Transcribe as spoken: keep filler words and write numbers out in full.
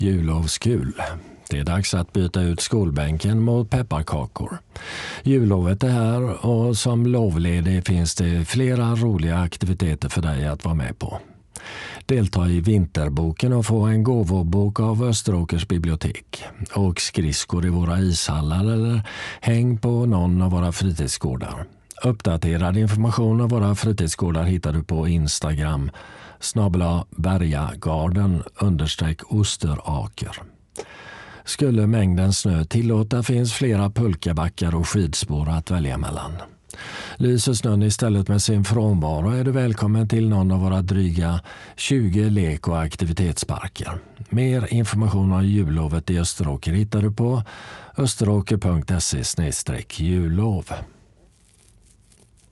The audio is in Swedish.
Jullovskul. Det är dags att byta ut skolbänken mot pepparkakor. Jullovet är här och som lovledig finns det flera roliga aktiviteter för dig att vara med på. Delta i vinterboken och få en gåvobok av Österåkers bibliotek. Och skridskor i våra ishallar eller häng på någon av våra fritidsgårdar. Uppdaterad information om våra fritidsgårdar hittar du på Instagram snabel-a bergagarden understreck Osteraker. Skulle mängden snö tillåta finns flera pulkabackar och skidspår att välja mellan. Lyser snön istället med sin frånvaro är du välkommen till någon av våra dryga tjugo lek- och aktivitetsparker. Mer information om jullovet i Österåker hittar du på österåker punkt se slash jullov.